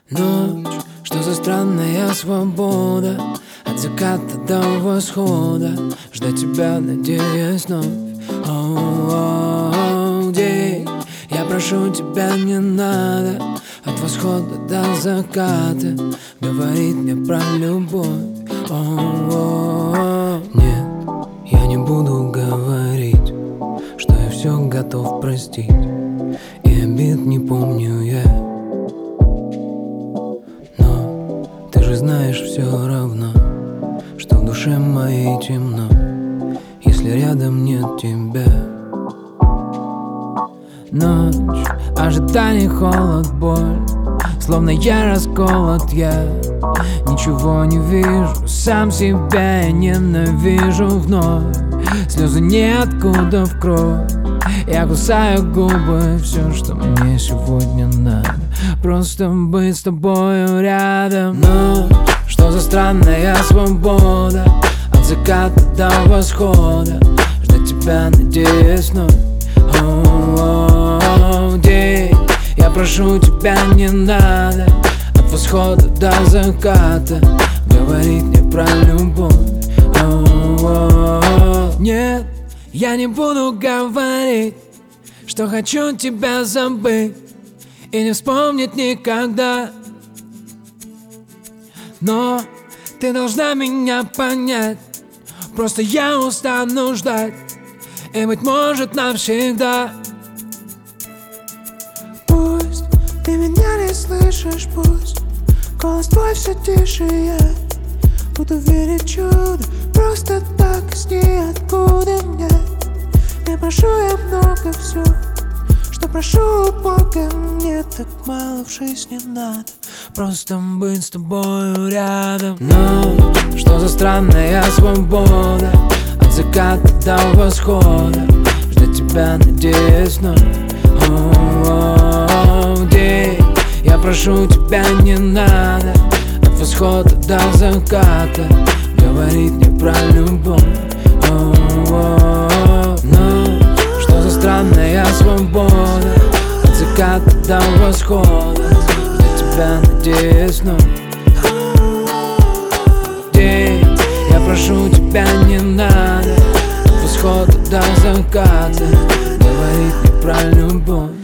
Ночь, что за странная свобода, от заката до восхода, ждать тебя, надеясь вновь. День, я прошу тебя, не надо от восхода до заката говорить мне про любовь. Нет, я не буду говорить, что я все готов простить, и обид не помню я. Но ты же знаешь все равно, что в душе моей темно, если рядом нет тебя. Ночь, ожидание, холод, боль, словно я расколот, я ничего не вижу, сам себя я ненавижу вновь. Слезы ниоткуда в кровь, я кусаю губы, все, что мне сегодня надо, просто быть с тобою рядом. Ночь, что за странная свобода, от заката до восхода, ждать тебя, надеясь вновь. День, я прошу тебя, не надо от восхода до заката говорить мне про любовь. Нет, я не буду говорить, что хочу тебя забыть и не вспомнить никогда. Но ты должна меня понять, просто я устану ждать, и, быть может, навсегда. Пусть ты меня не слышишь, пусть голос твой все тише, я буду верить в чудо, просто так из ниоткуда. Нет, не прошу я много, все, что прошу у Бога, мне так мало в жизни надо, просто быть с тобою рядом. Но что за странная свобода, от заката до восхода, ждать тебя, надеясь вновь. День, я прошу тебя, не надо от восхода до заката говорить мне про любовь. Но что за странная свобода, от заката до восхода, ждать тебя, надеясь вновь. День, я прошу тебя, не надо от восхода до заката говорить мне про любовь.